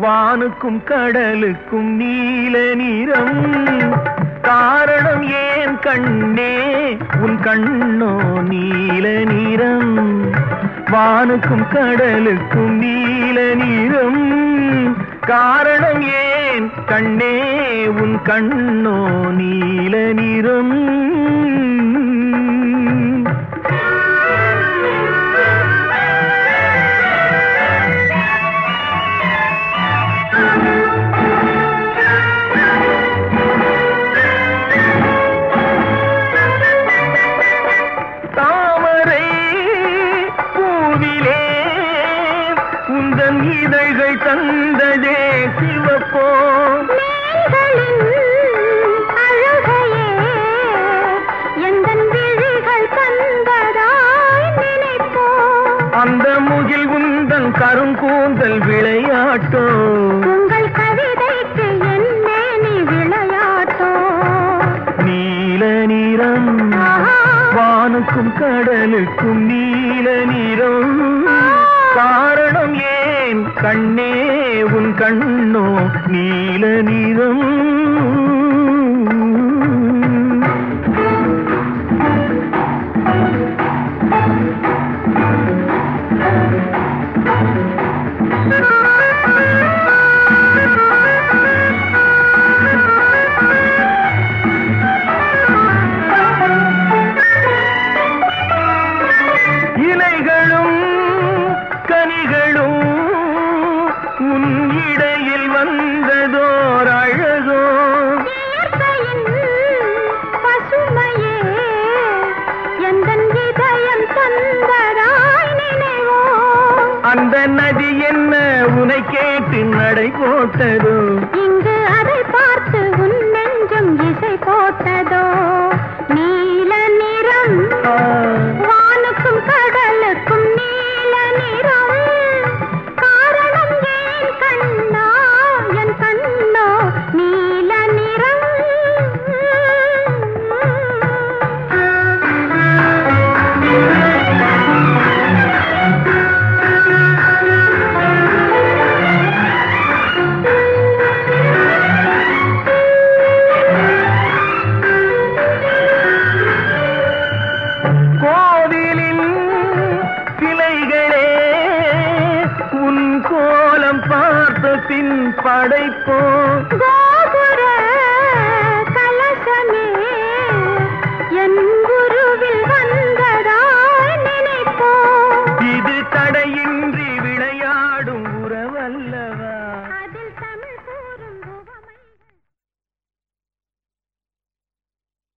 வானுக்கும் கடலுக்கும் நீல நிறம் காரணம் ஏன் கண்ணே உன் கண்ணோ நீல நிறம் வானுக்கும் கடலுக்கும் நீல நிறம் காரணம் ஏன் கண்ணே உன் கண்ணோ நீல நிறம் இதழ்கள் தந்ததே சிவப்போ அழகையே எந்தன் விழிகள் தந்ததாய் நினைப்போ அந்த முகில் உந்தன் கருங்கூந்தல் விளையாட்டோ உங்கள் கவிதைக்கு என்னே நீ விளையாட்டோ நீல நிறம் வானுக்கும் கடலுக்கும் நீல நிறம் காரணம் ஏன் கண்ணே உன் கண்ணோ நீல நிறம் இலைகளும் கனிகளும் உன் இடையில் வந்ததோர் அழகோ பசுமையே எந்தன் இதயம் தந்ததாய் நினைவோ அந்த நதி என்ன உனை கேட்டு நடை போட்டதோ இங்கு